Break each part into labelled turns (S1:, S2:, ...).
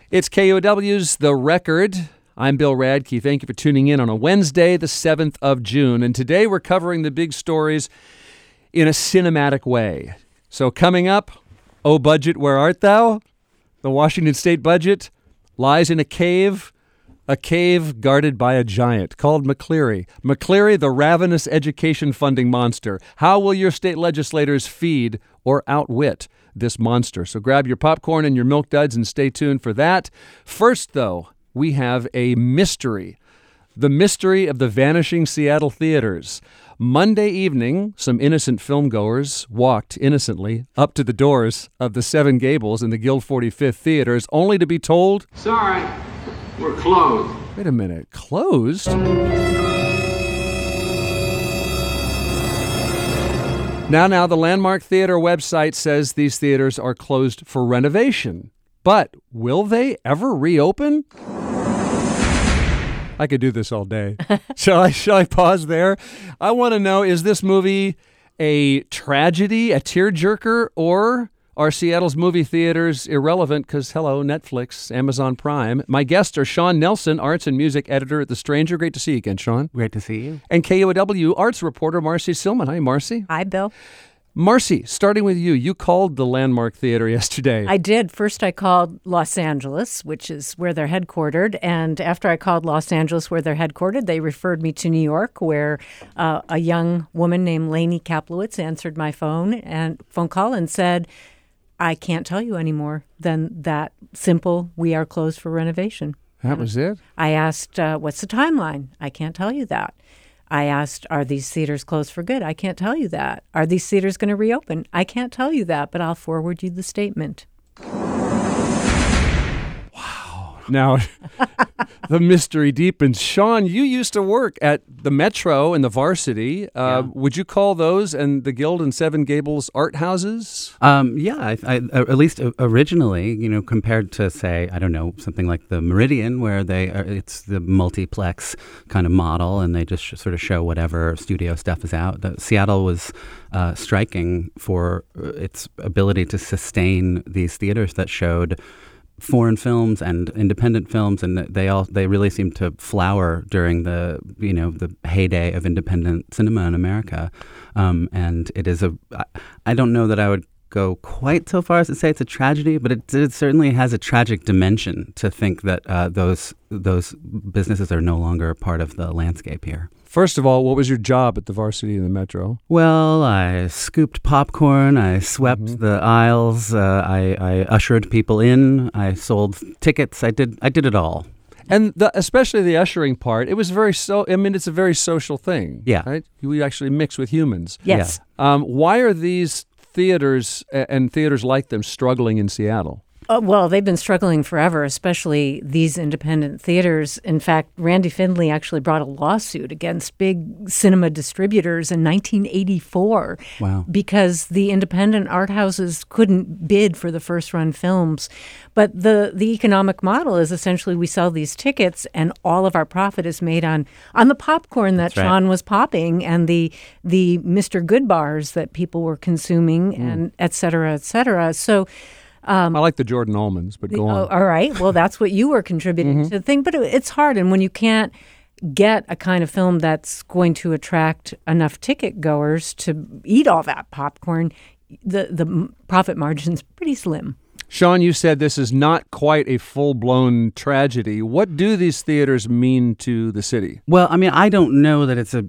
S1: It's KUOW's The Record. I'm Bill Radke. Thank you for tuning in on a Wednesday, the 7th of June. And today we're covering the big stories in a cinematic way. So coming up, Oh Budget, Where Art Thou? The Washington State budget lies in a cave guarded by a giant called McCleary. McCleary, the ravenous education funding monster. How will your state legislators feed or outwit this monster? So grab your popcorn and your Milk Duds and stay tuned for that. First, though, we have a mystery. The mystery of the vanishing Seattle theaters. Monday evening, some innocent filmgoers walked innocently up to the doors of the Seven Gables in the Guild 45th theaters, only to be told,
S2: "Sorry, we're closed."
S1: Wait a minute, closed? Now, the Landmark Theater website says these theaters are closed for renovation. But will they ever reopen? I could do this all day. Shall I pause there? I want to know, is this movie a tragedy, a tearjerker, or are Seattle's movie theaters irrelevant because, hello, Netflix, Amazon Prime? My guests are Sean Nelson, arts and music editor at The Stranger. Great to see you again, Sean.
S3: Great to see you.
S1: And KUOW arts reporter Marcy Silman. Hi, Marcy.
S4: Hi, Bill.
S1: Marcy, starting with you. You called the Landmark Theater yesterday.
S4: I did. First, I called Los Angeles, which is where they're headquartered. And after I called Los Angeles, where they're headquartered, they referred me to New York, where a young woman named Lainey Kaplowitz answered my phone call and said, "I can't tell you any more than that simple, we are closed for renovation."
S1: That was it?
S4: I asked, what's the timeline? I can't tell you that. I asked, are these theaters closed for good? I can't tell you that. Are these theaters going to reopen? I can't tell you that, but I'll forward you the statement.
S1: Now, the mystery deepens. Sean, you used to work at the Metro and the Varsity. Would you call those and the Guild and Seven Gables art houses?
S3: I at least originally, compared to, say, I don't know, something like the Meridian, where it's the multiplex kind of model, and they just sort of show whatever studio stuff is out. Seattle was striking for its ability to sustain these theaters that showed foreign films and independent films, and they really seemed to flower during the heyday of independent cinema in America. And it is I don't know that I would go quite so far as to say it's a tragedy, but it certainly has a tragic dimension to think that those businesses are no longer part of the landscape here.
S1: First of all, what was your job at the Varsity and the Metro?
S3: Well, I scooped popcorn, I swept the aisles, I ushered people in, I sold tickets, I did it all.
S1: And especially the ushering part, it was it's a very social thing.
S3: Yeah.
S1: Right? We actually mix with humans.
S4: Yes.
S3: Yeah.
S1: Why are these theaters and theaters like them struggling in Seattle?
S4: Well, they've been struggling forever, especially these independent theaters. In fact, Randy Findlay actually brought a lawsuit against big cinema distributors in 1984.
S3: Wow.
S4: Because the independent art houses couldn't bid for the first-run films. But the economic model is essentially we sell these tickets and all of our profit is made on the popcorn that Sean was popping and the Mr. Good bars that people were consuming and et cetera, et cetera. So
S1: I like the Jordan Almonds, but go on.
S4: All right. Well, that's what you were contributing to the thing. But it's hard. And when you can't get a kind of film that's going to attract enough ticket goers to eat all that popcorn, the profit margin's pretty slim.
S1: Sean, you said this is not quite a full-blown tragedy. What do these theaters mean to the city?
S3: Well, I mean, I don't know that it's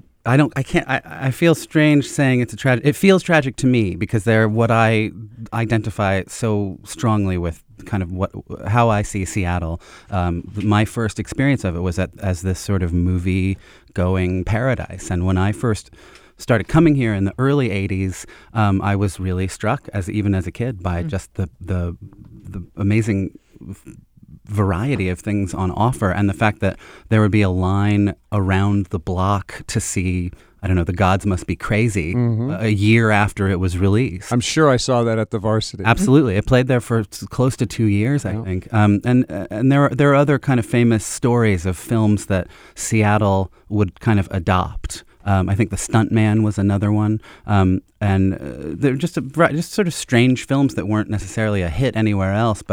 S3: I feel strange saying it's a tragedy. It feels tragic to me because they're what I identify so strongly with kind of how I see Seattle. My first experience of it was as this sort of movie-going paradise. And when I first started coming here in the early 80s, I was really struck, even as a kid, by just the amazing variety of things on offer, and the fact that there would be a line around the block to see, I don't know, The Gods Must Be Crazy a year after it was released.
S1: I'm sure I saw that at the Varsity.
S3: Absolutely. It played there for close to 2 years, I think. And there are other kind of famous stories of films that Seattle would kind of adopt. I think The Stuntman was another one. And they're just sort of strange films that weren't necessarily a hit anywhere else, but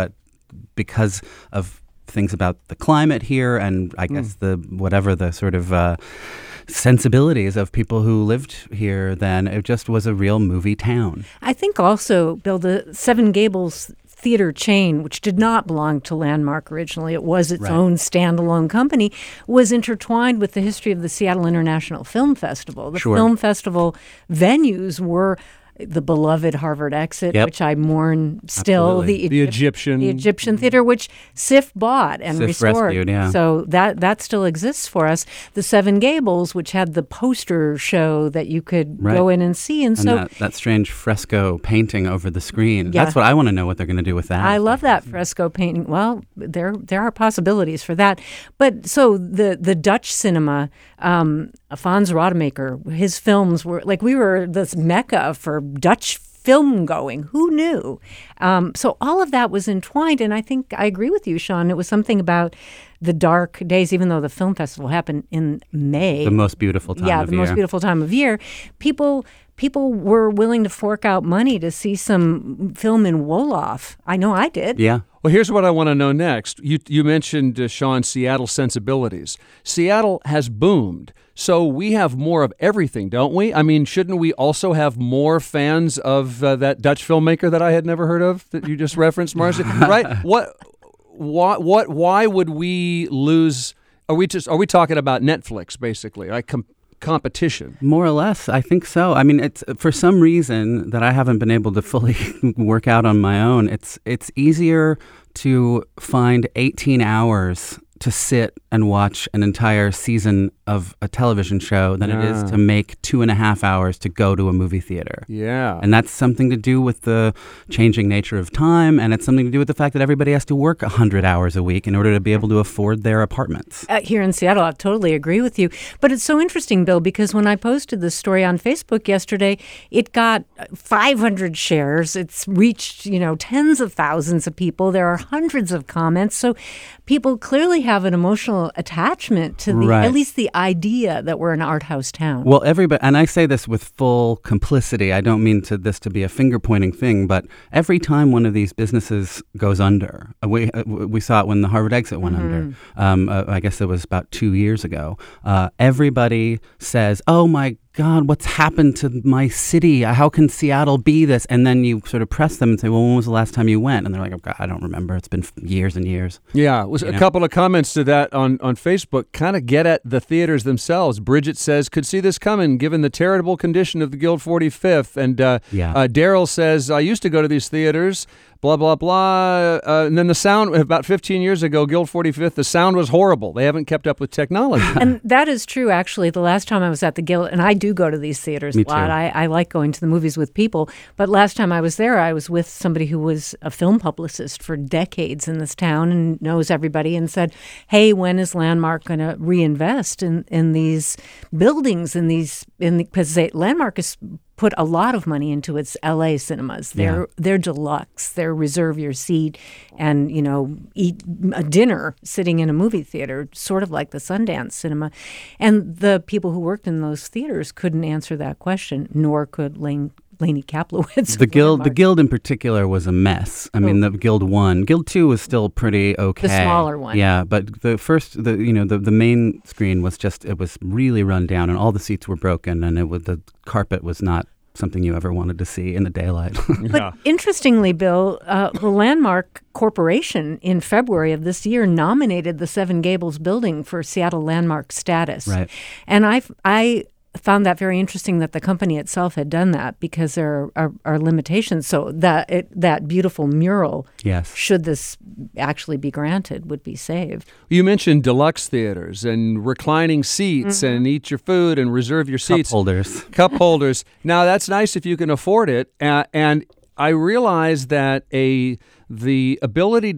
S3: because of things about the climate here, and I guess the sort of sensibilities of people who lived here then. It just was a real movie town.
S4: I think also, Bill, the Seven Gables theater chain, which did not belong to Landmark originally, it was its own standalone company, was intertwined with the history of the Seattle International Film Festival. The film festival venues were the beloved Harvard Exit, which I mourn still.
S1: The Egyptian
S4: Theater, which SIF bought and restored.
S3: Rescued,
S4: So that still exists for us. The Seven Gables, which had the poster show that you could go in and see. And so
S3: that strange fresco painting over the screen. That's what I want to know what they're going to do with that.
S4: I love that fresco painting. Well, there are possibilities for that. But so the Dutch cinema, Fons Rodemaker, his films were like, we were this mecca for Dutch film going. Who knew? So all of that was entwined, and I think I agree with you, Sean. It was something about the dark days, even though the film festival happened in May.
S3: The most beautiful time of year.
S4: Yeah, the most beautiful time of year. People were willing to fork out money to see some film in Wolof. I know I did.
S3: Yeah.
S1: Well, here's what I want to know next. You mentioned, Sean, Seattle sensibilities. Seattle has boomed. So we have more of everything, don't we? I mean, shouldn't we also have more fans of that Dutch filmmaker that I had never heard of that you just referenced, Marcy? Right? Why would we lose? Are we talking about Netflix basically? Like competition?
S3: More or less, I think so. I mean, it's for some reason that I haven't been able to fully work out on my own. It's easier to find 18 hours to sit and watch an entire season of a television show than it is to make 2.5 hours to go to a movie theater.
S1: Yeah.
S3: And that's something to do with the changing nature of time, and it's something to do with the fact that everybody has to work 100 hours a week in order to be able to afford their apartments.
S4: Here in Seattle, I totally agree with you. But it's so interesting, Bill, because when I posted this story on Facebook yesterday, it got 500 shares. It's reached, tens of thousands of people. There are hundreds of comments. So people clearly have an emotional attachment to at least the idea that we're an art house town.
S3: Well, everybody, and I say this with full complicity. I don't mean this to be a finger-pointing thing, but every time one of these businesses goes under, we saw it when the Harvard Exit went under. I guess it was about 2 years ago. Everybody says, "Oh my God, what's happened to my city? How can Seattle be this?" And then you sort of press them and say, "Well, when was the last time you went?" And they're like, "Oh God, I don't remember. It's been years and years."
S1: Yeah, it was a couple of comments to that on Facebook kind of get at the theaters themselves. Bridget says, "Could see this coming given the terrible condition of the Guild 45th." And Daryl says, "I used to go to these theaters, blah, blah, blah." And then the sound, about 15 years ago, Guild 45th, the sound was horrible. They haven't kept up with technology.
S4: And that is true, actually. The last time I was at the Guild, and I do go to these theaters a lot. I like going to the movies with people. But last time I was there, I was with somebody who was a film publicist for decades in this town and knows everybody, and said, "Hey, when is Landmark going to reinvest in these buildings, because Landmark is put a lot of money into its LA cinemas. They're deluxe. They're reserve your seat and, eat a dinner sitting in a movie theater, sort of like the Sundance cinema." And the people who worked in those theaters couldn't answer that question, nor could Laney Kaplowitz.
S3: The Guild in particular was a mess. I mean, the Guild 1. Guild 2 was still pretty okay.
S4: The smaller one.
S3: Yeah, but the first, the main screen was it was really run down, and all the seats were broken, and the carpet was not something you ever wanted to see in the daylight.
S4: But interestingly, Bill, the Landmark Corporation in February of this year nominated the Seven Gables building for Seattle Landmark status. Right. And I found that very interesting that the company itself had done that, because there are limitations. So that beautiful mural, should this actually be granted, would be saved.
S1: You mentioned deluxe theaters and reclining seats and eat your food and reserve your seats. Cup holders. Now, that's nice if you can afford it. And I realize that the ability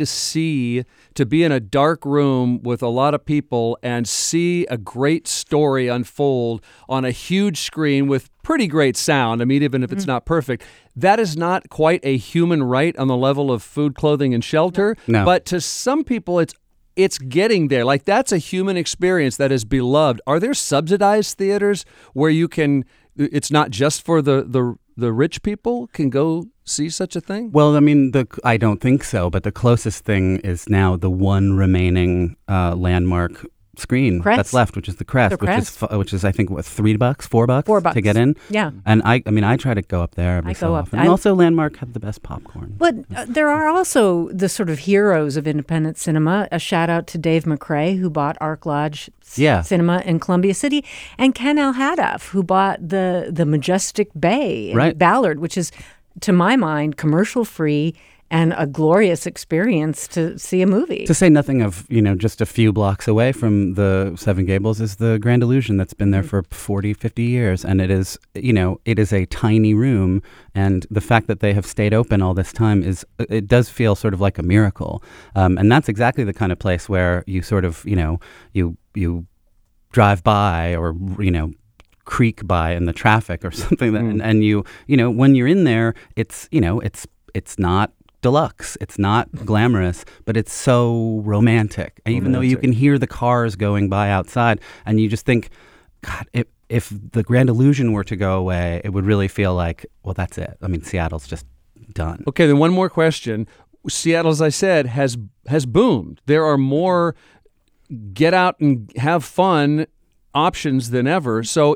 S1: to be in a dark room with a lot of people and see a great story unfold on a huge screen with pretty great sound, I mean, even if it's not perfect, that is not quite a human right on the level of food, clothing, and shelter. No. But to some people, it's getting there. Like, that's a human experience that is beloved. Are there subsidized theaters where it's not just for the the rich people can go see such a thing?
S3: Well, I mean, I don't think so, but the closest thing is now the one remaining landmark screen
S4: Crest.
S3: That's left, which is the Crest, which is I think what, $3, $4 to get in.
S4: Yeah.
S3: And I mean, I try to go up there every so often. And also, Landmark have the best popcorn.
S4: But there are also the sort of heroes of independent cinema. A shout out to Dave McRae, who bought Ark Lodge Cinema in Columbia City, and Ken Al-Haddaf, who bought the Majestic Bay in Ballard, which is, to my mind, commercial free and a glorious experience to see a movie.
S3: To say nothing of, just a few blocks away from the Seven Gables is the Grand Illusion that's been there for 40, 50 years. And it is, it is a tiny room. And the fact that they have stayed open all this time it does feel sort of like a miracle. And that's exactly the kind of place where you sort of, you drive by or, creak by in the traffic or something. And you, when you're in there, it's not deluxe. It's not glamorous, but it's so romantic. And even though you can hear the cars going by outside, and you just think, God, if the Grand Illusion were to go away, it would really feel like, well, that's it. I mean, Seattle's just done.
S1: Okay, then one more question. Seattle, as I said, has boomed. There are more get out and have fun options than ever. So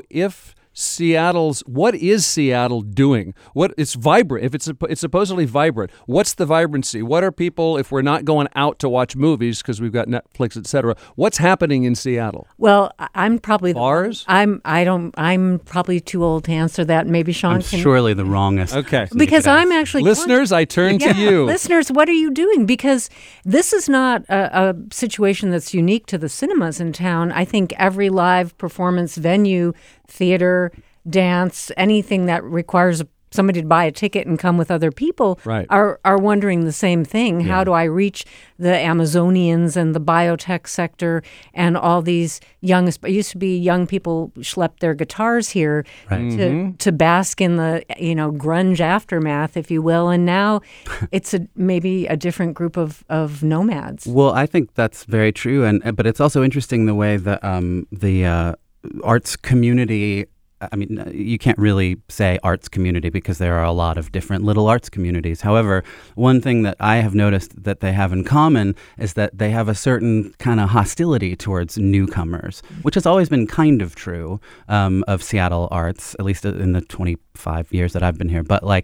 S1: what is Seattle doing? It's vibrant. If it's supposedly vibrant, what's the vibrancy? What are people, if we're not going out to watch movies because we've got Netflix, etc., what's happening in Seattle?
S4: Well, I'm probably
S1: bars.
S4: I'm probably too old to answer that. Maybe Sean can.
S3: Surely the wrongest.
S1: Okay.
S4: Because I'm actually
S1: listeners. I turn to you.
S4: Listeners, what are you doing? Because this is not a situation that's unique to the cinemas in town. I think every live performance venue, theater, dance, anything that requires somebody to buy a ticket and come with other people are wondering the same thing. Yeah. How do I reach the Amazonians and the biotech sector and all these used to be young people schlepped their guitars here to bask in the grunge aftermath, if you will, and now it's maybe a different group of nomads.
S3: Well, I think that's very true, but it's also interesting the way that the arts community. I mean, you can't really say arts community because there are a lot of different little arts communities. However, one thing that I have noticed that they have in common is that they have a certain kind of hostility towards newcomers, which has always been kind of true of Seattle arts, at least in the 25 years that I've been here. But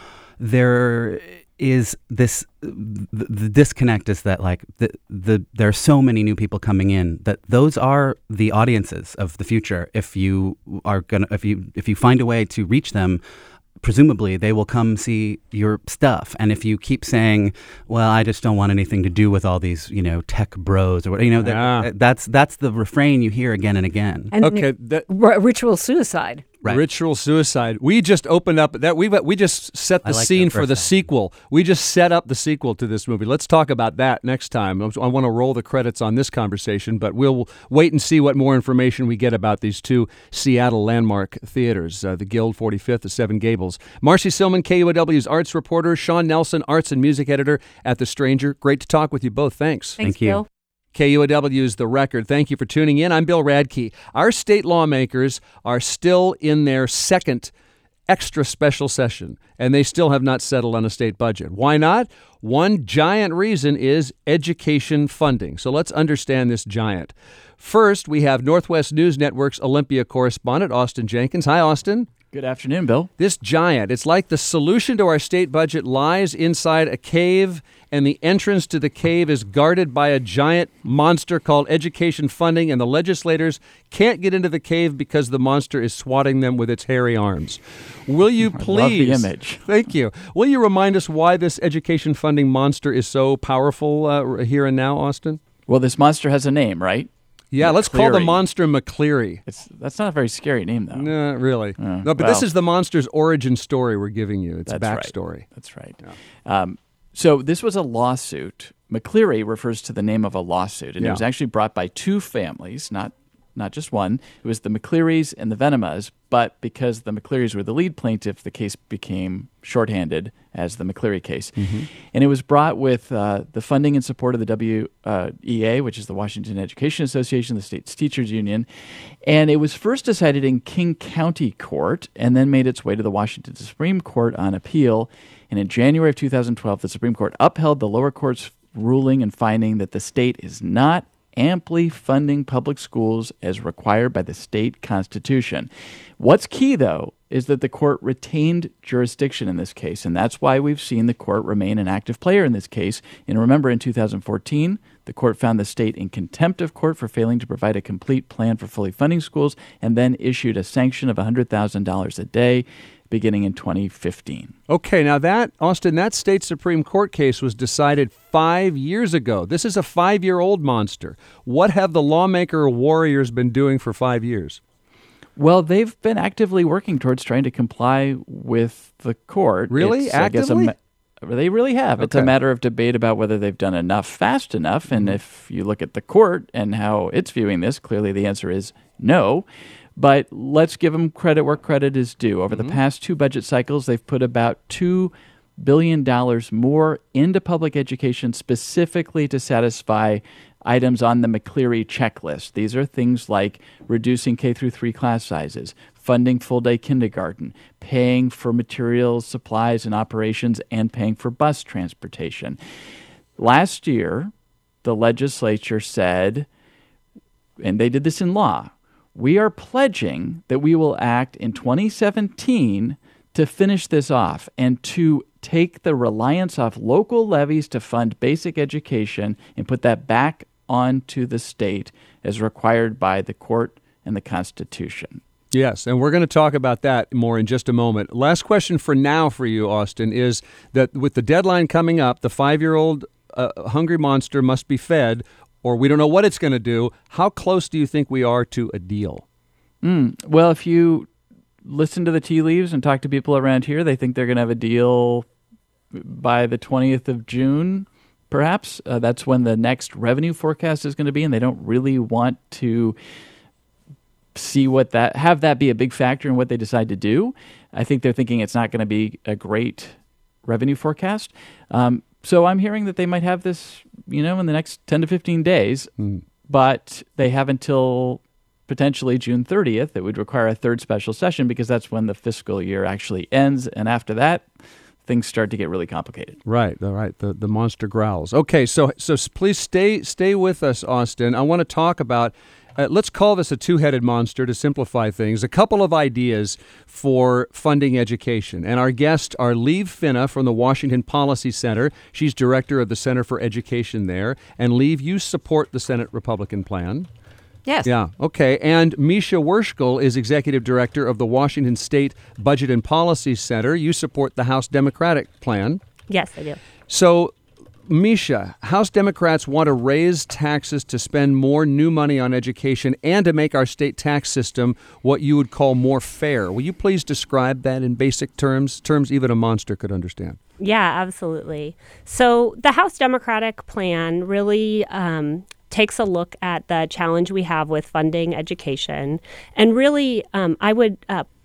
S3: there is this the disconnect is that there are so many new people coming in that those are the audiences of the future. If you find a way to reach them, presumably they will come see your stuff. And if you keep saying, well, I just don't want anything to do with all these, tech bros or whatever, that's the refrain you hear again and again.
S4: And ritual suicide.
S1: Right. Ritual suicide. We just opened up that we just set the scene for the sequel. We just set up the sequel to this movie. Let's talk about that next time. I want to roll the credits on this conversation, but we'll wait and see what more information we get about these two Seattle landmark theaters, the Guild 45th, the Seven Gables. Marcy Silman, KUOW's arts reporter, Sean Nelson, arts and music editor at The Stranger. Great to talk with you both. Thanks.
S4: Thank you. Bill.
S1: KUOW's The Record. Thank you for tuning in. I'm Bill Radke. Our state lawmakers are still in their second extra special session, and they still have not settled on a state budget. Why not? One giant reason is education funding. So let's understand this giant. First, we have Northwest News Network's Olympia correspondent, Austin Jenkins. Hi, Austin.
S5: Good afternoon, Bill.
S1: This giant, it's like the solution to our state budget lies inside a cave, and the entrance to the cave is guarded by a giant monster called education funding, and the legislators can't get into the cave because the monster is swatting them with its hairy arms. Will you please...
S5: I love the image.
S1: Thank you. Will you remind us why this education funding monster is so powerful here and now, Austin?
S5: Well, this monster has a name, right?
S1: Yeah, let's call the monster McCleary.
S5: That's not a very scary name, though.
S1: No, really. No, but this is the monster's origin story we're giving you. It's backstory.
S5: Right. That's right. Yeah. So this was a lawsuit. McCleary refers to the name of a lawsuit, and it was actually brought by two families, not not just one. It was the McClearys and the Venemas, but because the McClearys were the lead plaintiff, the case became shorthanded as the McCleary case. And it was brought with the funding and support of the WEA, which is the Washington Education Association, the state's teachers union. And it was first decided in King County Court and then made its way to the Washington Supreme Court on appeal. And in January of 2012, the Supreme Court upheld the lower court's ruling and finding that the state is not amply funding public schools as required by the state constitution. What's key, though, is that the court retained jurisdiction in this case, and that's why we've seen the court remain an active player in this case. And remember, in 2014, the court found the state in contempt of court for failing to provide a complete plan for fully funding schools, and then issued a sanction of $100,000 a day beginning in 2015.
S1: Okay, now Austin, that state Supreme Court case was decided 5 years ago. This is a 5-year-old monster. What have the lawmaker warriors been doing for 5 years?
S5: Well, they've been actively working towards trying to comply with the court.
S1: Really? Actively?
S5: They really have.
S1: Okay.
S5: It's a matter of debate about whether they've done enough fast enough. And if you look at the court and how it's viewing this, clearly the answer is no. But let's give them credit where credit is due. Over the past 2 budget cycles, they've put about $2 billion more into public education specifically to satisfy items on the McCleary checklist. These are things like reducing K through 3 class sizes, funding full-day kindergarten, paying for materials, supplies, and operations, and paying for bus transportation. Last year, the legislature said, and they did this in law, we are pledging that we will act in 2017 to finish this off and to take the reliance off local levies to fund basic education and put that back onto the state as required by the court and the Constitution.
S1: Yes, and we're going to talk about that more in just a moment. Last question for now for you, Austin, is that with the deadline coming up, the 5-year-old hungry monster must be fed, or we don't know what it's going to do. How close do you think we are to a deal?
S5: Well, if you listen to the tea leaves and talk to people around here, they think they're going to have a deal by the 20th of June, perhaps. That's when the next revenue forecast is going to be, and they don't really want to see have that be a big factor in what they decide to do. I think they're thinking it's not going to be a great revenue forecast. So I'm hearing that they might have this, in the next 10 to 15 days, but they have until potentially June 30th. It would require a third special session because that's when the fiscal year actually ends. And after that, things start to get really complicated.
S1: Right. The monster growls. Okay, so please stay with us, Austin. I want to talk about, let's call this a two-headed monster to simplify things, a couple of ideas for funding education. And our guests are Lieve Finna from the Washington Policy Center. She's director of the Center for Education there. And Lieve, you support the Senate Republican plan.
S6: Yes.
S1: Yeah, okay. And Misha Werschel is executive director of the Washington State Budget and Policy Center. You support the House Democratic plan.
S6: Yes, I do.
S1: So, Misha, House Democrats want to raise taxes to spend more new money on education and to make our state tax system what you would call more fair. Will you please describe that in basic terms even a monster could understand?
S6: Yeah, absolutely. So the House Democratic plan really takes a look at the challenge we have with funding education. And really, I would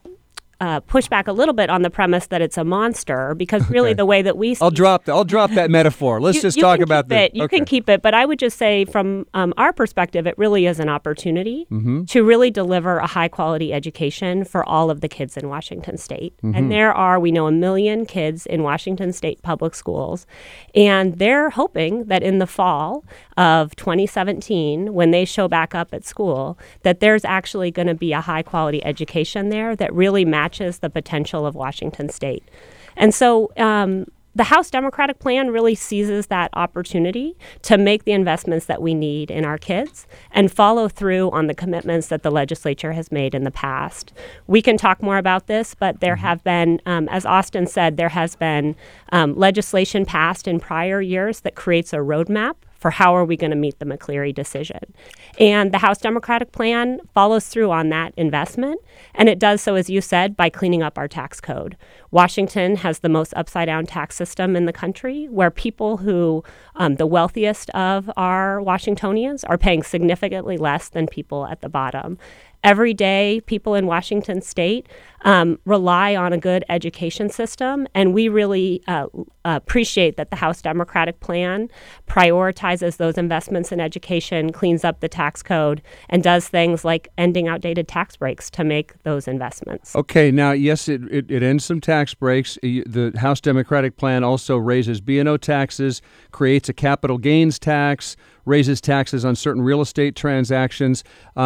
S6: push back a little bit on the premise that it's a monster, because really the way that we see
S1: I'll drop that metaphor. Let's just talk about
S6: that. You can keep it, but I would just say from our perspective, it really is an opportunity to really deliver a high quality education for all of the kids in Washington State. And there are, we know, 1 million kids in Washington State public schools, and they're hoping that in the fall of 2017, when they show back up at school, that there's actually going to be a high quality education there that really matches the potential of Washington State. And so the House Democratic plan really seizes that opportunity to make the investments that we need in our kids and follow through on the commitments that the legislature has made in the past. We can talk more about this, but there have been, as Austin said, there has been legislation passed in prior years that creates a roadmap for how are we going to meet the McCleary decision. And the House Democratic plan follows through on that investment, and it does so, as you said, by cleaning up our tax code. Washington has the most upside-down tax system in the country, where people who, the wealthiest of our Washingtonians, are paying significantly less than people at the bottom. Every day, people in Washington state rely on a good education system, and we really appreciate that the House Democratic plan prioritizes those investments in education, cleans up the tax code, and does things like ending outdated tax breaks to make those investments.
S1: Okay, now, yes, it ends some tax breaks. The House Democratic plan also raises B&O taxes, creates a capital gains tax, raises taxes on certain real estate transactions.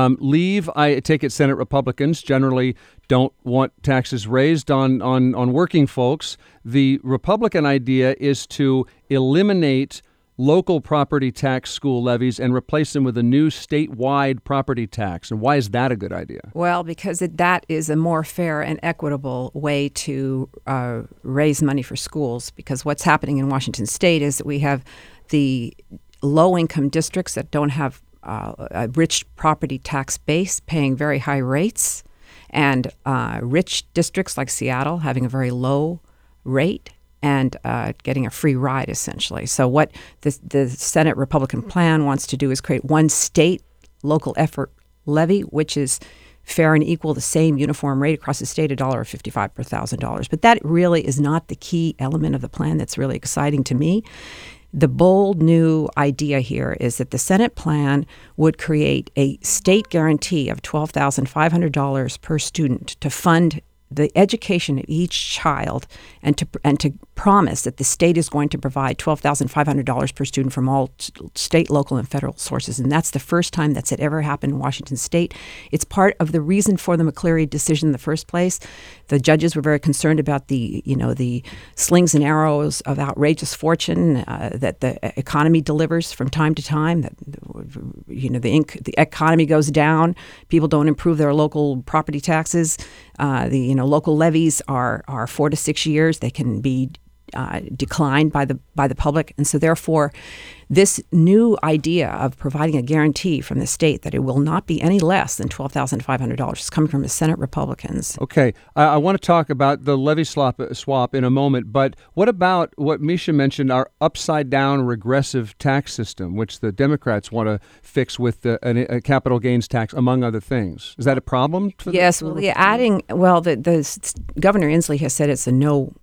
S1: I take it Senate Republicans generally don't want taxes raised on working folks. The Republican idea is to eliminate local property tax school levies and replace them with a new statewide property tax. And why is that a good idea?
S7: Well, because that is a more fair and equitable way to raise money for schools. Because what's happening in Washington state is that we have the low-income districts that don't have a rich property tax base paying very high rates, and rich districts like Seattle having a very low rate and getting a free ride, essentially. So what the Senate Republican plan wants to do is create one state local effort levy, which is fair and equal, the same uniform rate across the state, $1.55 per $1,000. But that really is not the key element of the plan that's really exciting to me. The bold new idea here is that the Senate plan would create a state guarantee of $12,500 per student to fund the education of each child, and to promise that the state is going to provide $12,500 per student from all state, local, and federal sources. And that's the first time that's ever happened in Washington state. It's part of the reason for the McCleary decision in the first place. The judges were very concerned about the slings and arrows of outrageous fortune that the economy delivers from time to time. That the economy goes down, people don't improve their local property taxes. Local levies are 4 to 6 years. They can be declined by the public, and so therefore, this new idea of providing a guarantee from the state that it will not be any less than $12,500 is coming from the Senate Republicans.
S1: Okay, I want to talk about the levy swap in a moment, but what about what Misha mentioned, our upside-down regressive tax system, which the Democrats want to fix with a capital gains tax, among other things? Is that a problem?
S7: Yes, the Governor Inslee has said it's a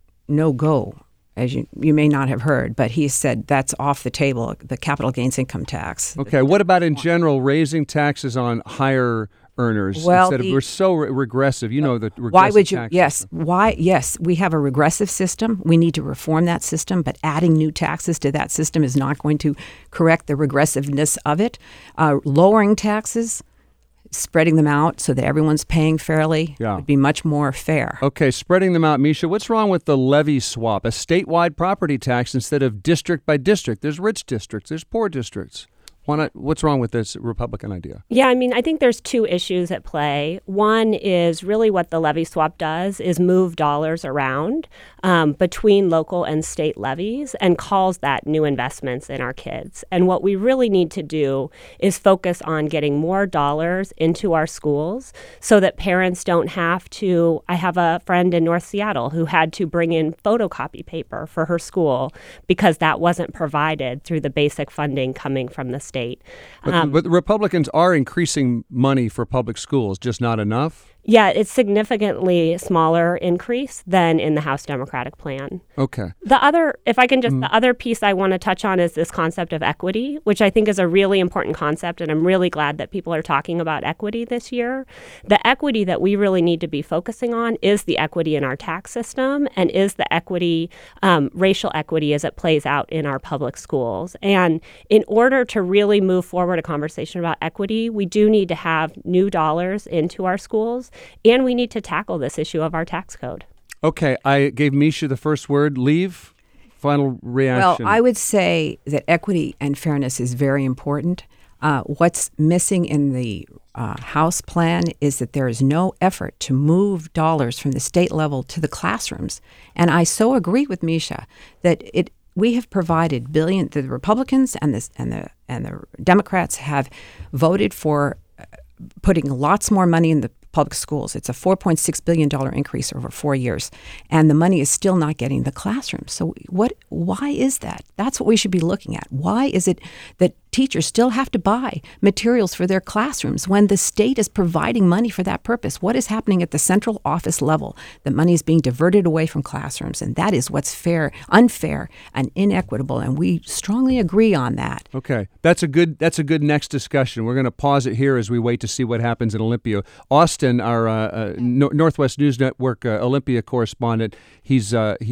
S7: no-go. As you may not have heard, but he said that's off the table, the capital gains income tax.
S1: Okay, what about in general raising taxes on higher earners instead of we're so regressive? The regressive
S7: why would you?
S1: tax
S7: Yes,
S1: system.
S7: why? Yes, we have a regressive system. We need to reform that system, but adding new taxes to that system is not going to correct the regressiveness of it. Lowering taxes, spreading them out so that everyone's paying fairly would be much more fair.
S1: Okay, spreading them out. Misha, what's wrong with the levy swap, a statewide property tax instead of district by district? There's rich districts, there's poor districts. What's wrong with this Republican idea?
S6: Yeah, I think there's two issues at play. One is really what the levy swap does is move dollars around between local and state levies and calls that new investments in our kids. And what we really need to do is focus on getting more dollars into our schools so that parents don't have to. I have a friend in North Seattle who had to bring in photocopy paper for her school because that wasn't provided through the basic funding coming from the state.
S1: But the Republicans are increasing money for public schools, just not enough?
S6: Yeah, it's significantly smaller increase than in the House Democratic plan.
S1: Okay.
S6: The other piece I want to touch on is this concept of equity, which I think is a really important concept, and I'm really glad that people are talking about equity this year. The equity that we really need to be focusing on is the equity in our tax system and is the equity, racial equity as it plays out in our public schools. And in order to really move forward a conversation about equity, we do need to have new dollars into our schools. And we need to tackle this issue of our tax code.
S1: Okay, I gave Misha the first word. Leave. Final reaction.
S7: Well, I would say that equity and fairness is very important. What's missing in the House plan is that there is no effort to move dollars from the state level to the classrooms. And I so agree with Misha that we have provided the Republicans and the Democrats have voted for putting lots more money in the public schools. It's a $4.6 billion increase over 4 years, and the money is still not getting the classrooms. So why is that? That's what we should be looking at. Why is it that teachers still have to buy materials for their classrooms when the state is providing money for that purpose? What is happening at the central office level? The money is being diverted away from classrooms, and that is what's unfair, and inequitable, and we strongly agree on that.
S1: Okay, that's a good next discussion. We're going to pause it here as we wait to see what happens in Olympia. Austin, our Northwest News Network Olympia correspondent, he's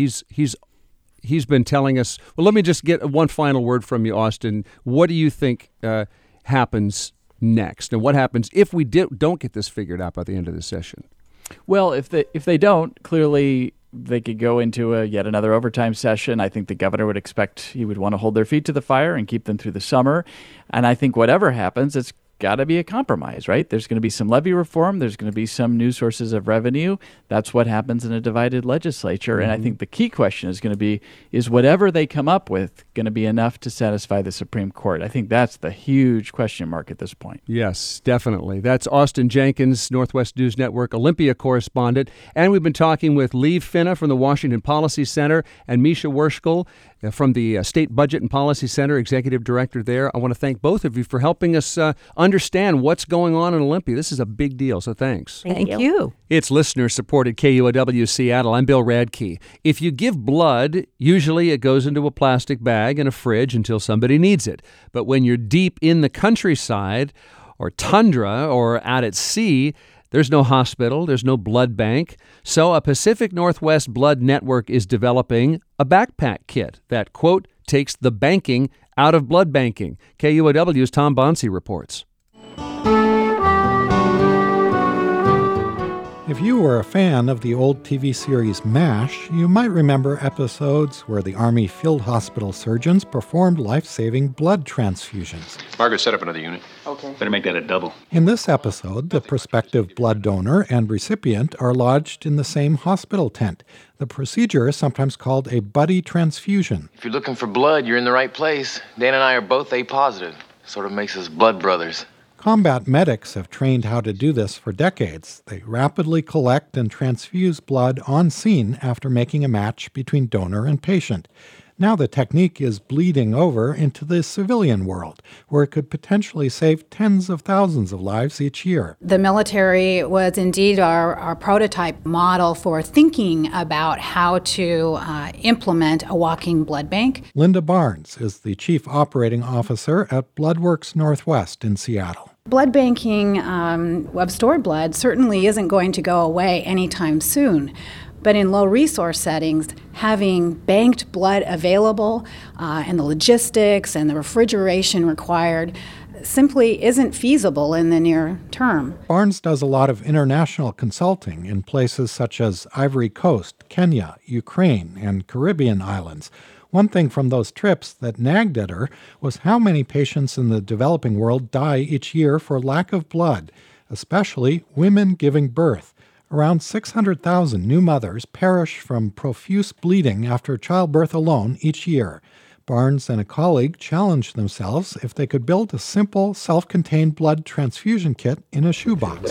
S1: been telling us. Well, let me just get one final word from you, Austin. What do you think happens next, and what happens if we don't get this figured out by the end of the session?
S5: Well, if they don't, clearly they could go into yet another overtime session. I think the governor would expect he would want to hold their feet to the fire and keep them through the summer. And I think whatever happens, it's got to be a compromise, right? There's going to be some levy reform. There's going to be some new sources of revenue. That's what happens in a divided legislature. Mm-hmm. And I think the key question is going to be, is whatever they come up with going to be enough to satisfy the Supreme Court? I think that's the huge question mark at this point.
S1: Yes, definitely. That's Austin Jenkins, Northwest News Network Olympia correspondent. And we've been talking with Lee Finna from the Washington Policy Center and Misha Werschel from the State Budget and Policy Center, Executive Director there. I want to thank both of you for helping us understand what's going on in Olympia. This is a big deal, so thanks.
S4: Thank you.
S1: It's listener-supported KUOW Seattle. I'm Bill Radke. If you give blood, usually it goes into a plastic bag in a fridge until somebody needs it. But when you're deep in the countryside or tundra or out at sea, there's no hospital, there's no blood bank. So a Pacific Northwest Blood Network is developing a backpack kit that, quote, takes the banking out of blood banking. KUOW's Tom Bonsi reports.
S8: If you were a fan of the old TV series MASH, you might remember episodes where the Army Field Hospital surgeons performed life-saving blood transfusions.
S2: Margaret, set up another unit.
S9: Okay.
S2: Better make that a double.
S8: In this episode, the prospective blood donor and recipient are lodged in the same hospital tent. The procedure is sometimes called a buddy transfusion.
S9: If you're looking for blood, you're in the right place. Dan and I are both A positive. Sort of makes us blood brothers.
S8: Combat medics have trained how to do this for decades. They rapidly collect and transfuse blood on scene after making a match between donor and patient. Now the technique is bleeding over into the civilian world, where it could potentially save tens of thousands of lives each year.
S10: The military was indeed our prototype model for thinking about how to implement a walking blood bank.
S8: Linda Barnes is the Chief Operating Officer at BloodWorks Northwest in Seattle.
S10: Blood banking of stored blood certainly isn't going to go away anytime soon. But in low-resource settings, having banked blood available and the logistics and the refrigeration required simply isn't feasible in the near term.
S8: Barnes does a lot of international consulting in places such as Ivory Coast, Kenya, Ukraine, and Caribbean islands. One thing from those trips that nagged at her was how many patients in the developing world die each year for lack of blood, especially women giving birth. Around 600,000 new mothers perish from profuse bleeding after childbirth alone each year. Barnes and a colleague challenged themselves if they could build a simple, self-contained blood transfusion kit in a shoebox.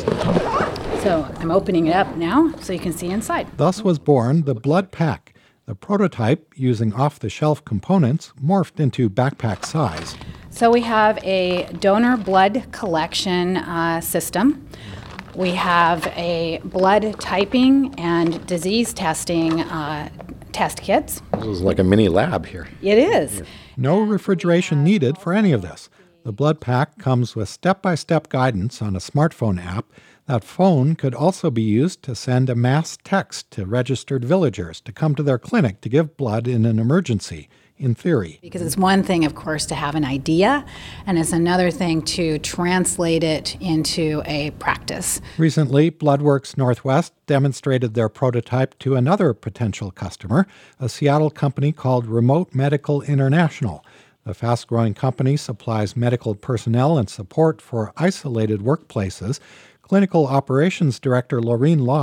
S10: So I'm opening it up now so you can see inside.
S8: Thus was born the Blood Pack. The prototype, using off-the-shelf components, morphed into backpack size.
S10: So we have a donor blood collection system. We have a blood typing and disease testing test kits.
S11: This is like a mini lab here.
S10: It is.
S8: No refrigeration needed for any of this. The Blood Pack comes with step-by-step guidance on a smartphone app. That phone could also be used to send a mass text to registered villagers to come to their clinic to give blood in an emergency. In theory.
S10: Because it's one thing, of course, to have an idea, and it's another thing to translate it into a practice.
S8: Recently, BloodWorks Northwest demonstrated their prototype to another potential customer, a Seattle company called Remote Medical International. The fast-growing company supplies medical personnel and support for isolated workplaces. Clinical Operations Director Laureen Locke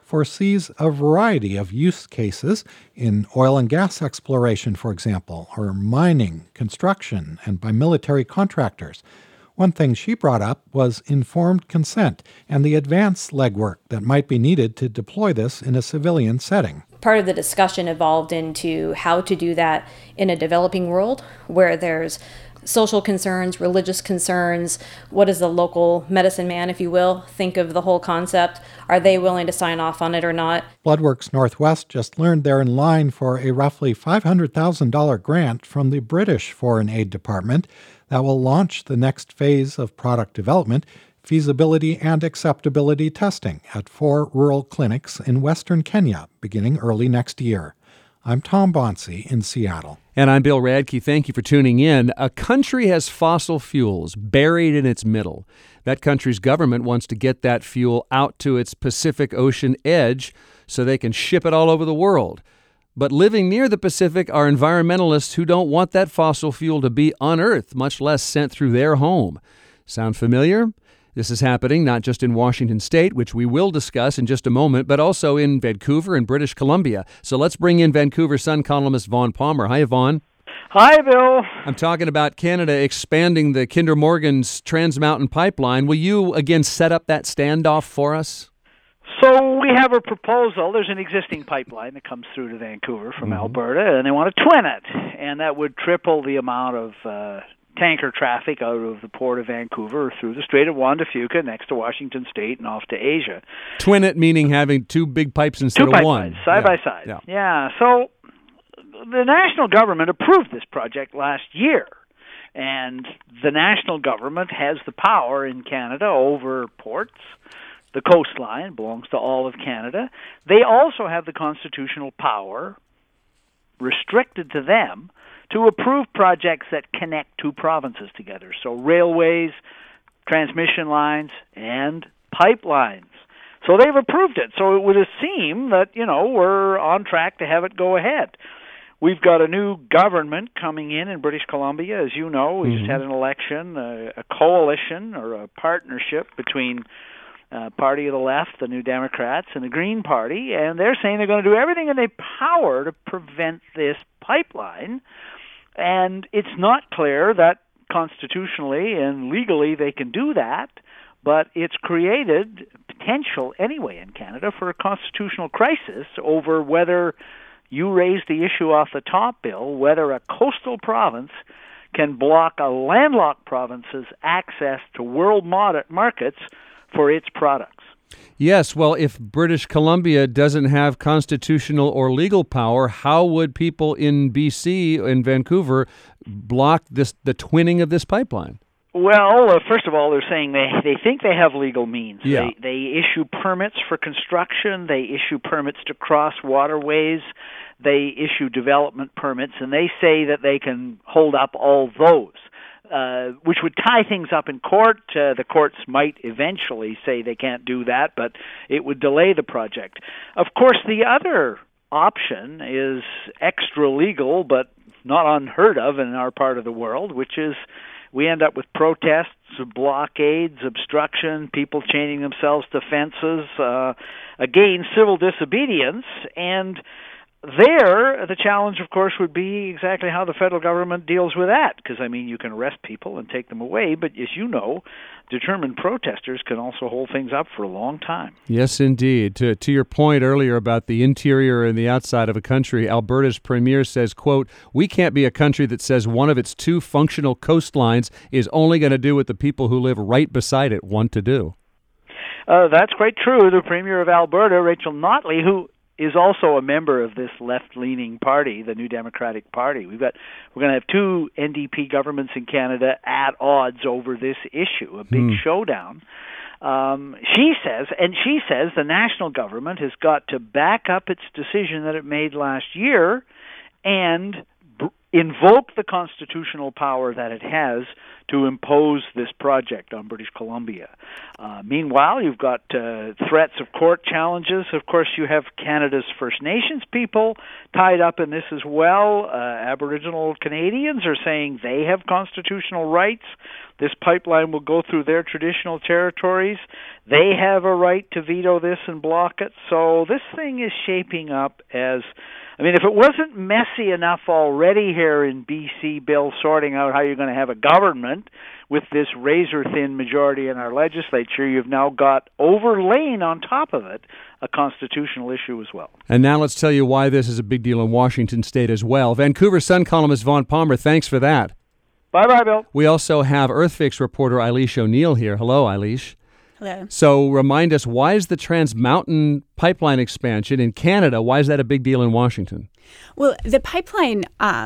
S8: foresees a variety of use cases in oil and gas exploration, for example, or mining, construction, and by military contractors. One thing she brought up was informed consent and the advanced legwork that might be needed to deploy this in a civilian setting.
S12: Part of the discussion evolved into how to do that in a developing world where there's social concerns, religious concerns. What does the local medicine man, if you will, think of the whole concept? Are they willing to sign off on it or not?
S8: Bloodworks Northwest just learned they're in line for a roughly $500,000 grant from the British Foreign Aid Department that will launch the next phase of product development, feasibility and acceptability testing at 4 rural clinics in western Kenya beginning early next year. I'm Tom Bonsi in Seattle.
S1: And I'm Bill Radke. Thank you for tuning in. A country has fossil fuels buried in its middle. That country's government wants to get that fuel out to its Pacific Ocean edge so they can ship it all over the world. But living near the Pacific are environmentalists who don't want that fossil fuel to be unearthed, much less sent through their home. Sound familiar? This is happening not just in Washington State, which we will discuss in just a moment, but also in Vancouver and British Columbia. So let's bring in Vancouver Sun columnist Vaughn Palmer. Hi, Vaughn.
S13: Hi, Bill.
S1: I'm talking about Canada expanding the Kinder Morgan's Trans Mountain Pipeline. Will you again set up that standoff for us?
S13: So we have a proposal. There's an existing pipeline that comes through to Vancouver from Alberta, and they want to twin it, and that would triple the amount of tanker traffic out of the port of Vancouver through the Strait of Juan de Fuca next to Washington State and off to Asia.
S1: Twin it meaning having 2 big pipes instead of one.
S13: 2 pipelines, side by side. Yeah, so the national government approved this project last year, and the national government has the power in Canada over ports. The coastline belongs to all of Canada. They also have the constitutional power restricted to them to approve projects that connect 2 provinces together. So railways, transmission lines, and pipelines. So they've approved it. So it would seem that, we're on track to have it go ahead. We've got a new government coming in British Columbia. As you know, we just had an election, a coalition or a partnership between Party of the Left, the New Democrats, and the Green Party, and they're saying they're going to do everything in their power to prevent this pipeline. And it's not clear that constitutionally and legally they can do that, but it's created potential anyway in Canada for a constitutional crisis over whether you raised the issue off the top, Bill, whether a coastal province can block a landlocked province's access to world markets for its products.
S1: Yes, well, if British Columbia doesn't have constitutional or legal power, how would people in BC and Vancouver block the twinning of this pipeline?
S13: Well, first of all, they're saying they think they have legal means.
S1: Yeah.
S13: They issue permits for construction. They issue permits to cross waterways. They issue development permits, and they say that they can hold up all those. Which would tie things up in court. The courts might eventually say they can't do that, but it would delay the project. Of course, the other option is extra legal, but not unheard of in our part of the world, which is we end up with protests, blockades, obstruction, people chaining themselves to fences, again, civil disobedience, and there, the challenge, of course, would be exactly how the federal government deals with that. Because, you can arrest people and take them away, but as you know, determined protesters can also hold things up for a long time.
S1: Yes, indeed. To your point earlier about the interior and the outside of a country, Alberta's premier says, quote, "We can't be a country that says one of its 2 functional coastlines is only going to do what the people who live right beside it want to do."
S13: That's quite true. The premier of Alberta, Rachel Notley, who is also a member of this left-leaning party, the New Democratic Party. We're going to have 2 NDP governments in Canada at odds over this issue, a big showdown. She says the national government has got to back up its decision that it made last year and invoke the constitutional power that it has to impose this project on British Columbia. Meanwhile, you've got threats of court challenges. Of course, you have Canada's First Nations people tied up in this as well. Aboriginal Canadians are saying they have constitutional rights. This pipeline will go through their traditional territories. They have a right to veto this and block it. So this thing is shaping up as, I mean, if it wasn't messy enough already here in BC, Bill, sorting out how you're going to have a government with this razor-thin majority in our legislature, you've now got overlain on top of it a constitutional issue as well.
S1: And now let's tell you why this is a big deal in Washington State as well. Vancouver Sun columnist Vaughn Palmer, thanks for that.
S13: Bye-bye, Bill.
S1: We also have EarthFix reporter Eilish O'Neill here. Hello, Eilish.
S14: Hello.
S1: So remind us, why is the Trans Mountain pipeline expansion in Canada, why is that a big deal in Washington?
S14: Well, the pipeline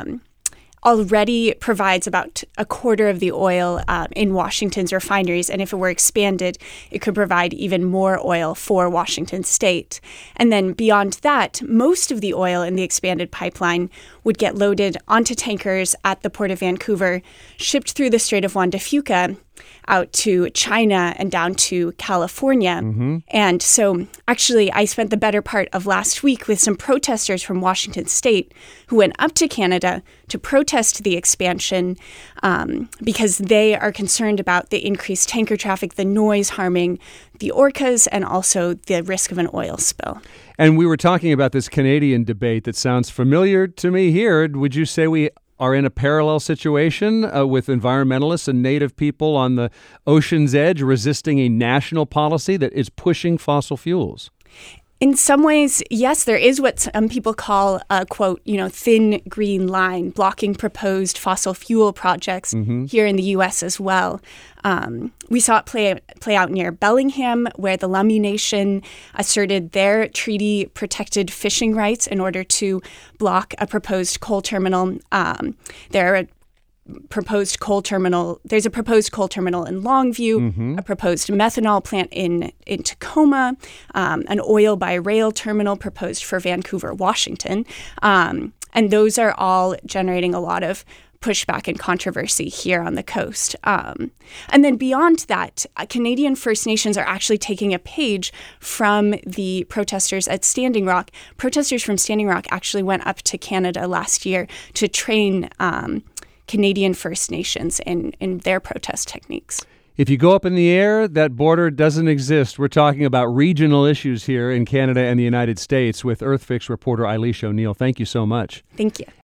S14: already provides about a quarter of the oil in Washington's refineries. And if it were expanded, it could provide even more oil for Washington State. And then beyond that, most of the oil in the expanded pipeline would get loaded onto tankers at the Port of Vancouver, shipped through the Strait of Juan de Fuca out to China and down to California.
S1: Mm-hmm.
S14: And so actually, I spent the better part of last week with some protesters from Washington State who went up to Canada to protest the expansion because they are concerned about the increased tanker traffic, the noise harming the orcas, and also the risk of an oil spill.
S1: And we were talking about this Canadian debate that sounds familiar to me here. Would you say we are in a parallel situation with environmentalists and Native people on the ocean's edge resisting a national policy that is pushing fossil fuels?
S14: In some ways, yes, there is what some people call a, quote, thin green line, blocking proposed fossil fuel projects here in the U.S. as well. We saw it play out near Bellingham, where the Lummi Nation asserted their treaty-protected fishing rights in order to block a proposed coal terminal. There's a proposed coal terminal in Longview, a proposed methanol plant in Tacoma, an oil by rail terminal proposed for Vancouver, Washington. And those are all generating a lot of pushback and controversy here on the coast. And then beyond that, Canadian First Nations are actually taking a page from the protesters at Standing Rock. Protesters from Standing Rock actually went up to Canada last year to train Canadian First Nations in their protest techniques.
S1: If you go up in the air, that border doesn't exist. We're talking about regional issues here in Canada and the United States with EarthFix reporter Eilish O'Neill. Thank you so much.
S14: Thank you.